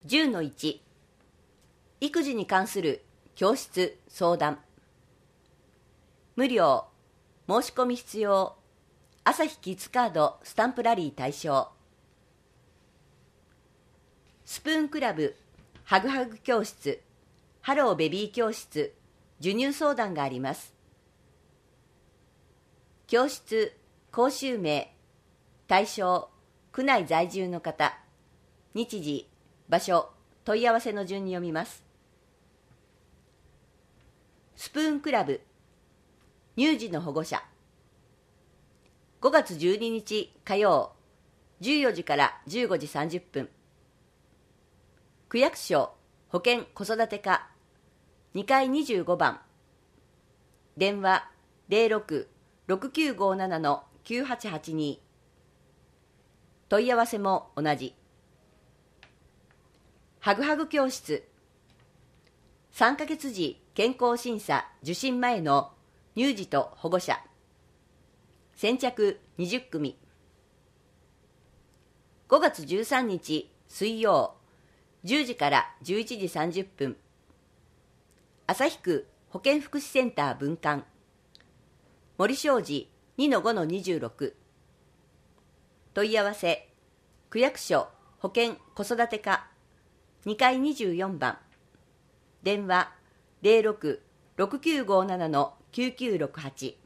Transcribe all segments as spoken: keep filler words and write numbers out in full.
じゅうのいち、育児に関する教室相談。無料、申し込み必要、朝日キッズカードスタンプラリー対象。スプーンクラブ、ハグハグ教室、ハローベビー教室、授乳相談があります。教室、講習名、対象、区内在住の方、日時、場所、問い合わせの順に読みます。スプーンクラブ、乳児の保護者。ごがつじゅうににち火曜、じゅうよじからじゅうごじさんじゅっぷん。区役所保健子育て課にかいにじゅうごばん。電話 ゼロろく ろくきゅうごなな きゅうはちはちに。問い合わせも同じ。ハグハグ教室。さんかげつじ健康審査受診前の乳児と保護者。先着にじゅっくみ。ごがつじゅうさんにち水曜、じゅうじからじゅういちじさんじゅっぷん。旭区保健福祉センター分館。森商事 にのごのにじゅうろく。問い合わせ、区役所保健子育て課にかいにじゅうよんばん。電話 ゼロろく ろくきゅうごなな きゅうきゅうろくはち。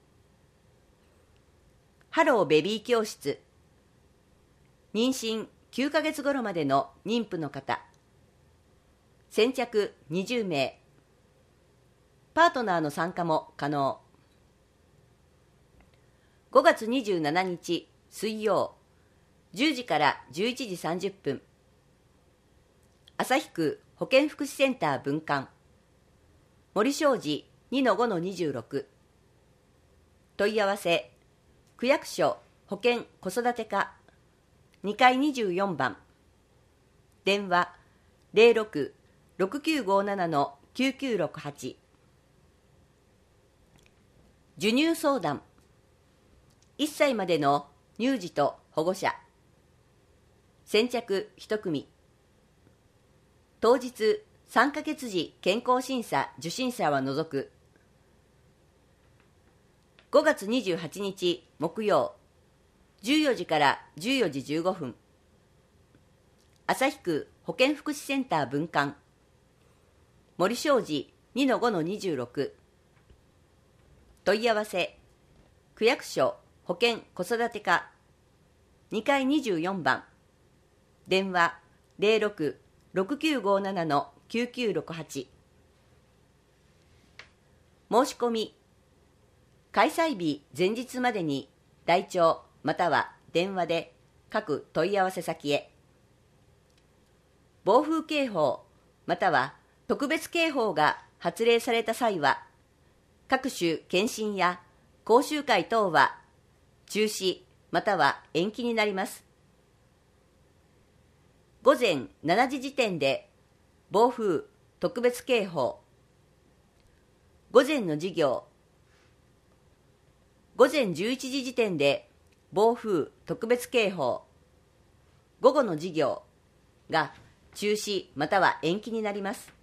ハローベビー教室。妊娠きゅうかげつ頃までの妊婦の方。先着にじゅうめい。パートナーの参加も可能。ごがつにじゅうしちにち水曜、じゅうじからじゅういちじさんじゅっぷん。旭区保健福祉センター分館。森商事 にのごのにじゅうろく。問い合わせ、区役所保健子育て課にかいにじゅうよんばん。電話 ゼロろく ろくきゅうごなな きゅうきゅうろくはち。授乳相談。いっさいまでの乳児と保護者。先着いちくみ。当日さんかげつじ健康審査受診者は除く。ごがつにじゅうはちにち木曜、じゅうよじからじゅうよじじゅうごふん。旭区保健福祉センター分館。森商事 にのごのにじゅうろく。問い合わせ、区役所保健子育て課にかいにじゅうよんばん。電話 ゼロろく ろくきゅうごなな きゅうきゅうろくはち。申し込み、開催日前日までに台帳または電話で各問い合わせ先へ。暴風警報または特別警報が発令された際は、各種検診や講習会等は中止または延期になります。ごぜんしちじ時点で暴風特別警報。午前の授業。ごぜんじゅういちじ時点で暴風特別警報。午後の授業が中止または延期になります。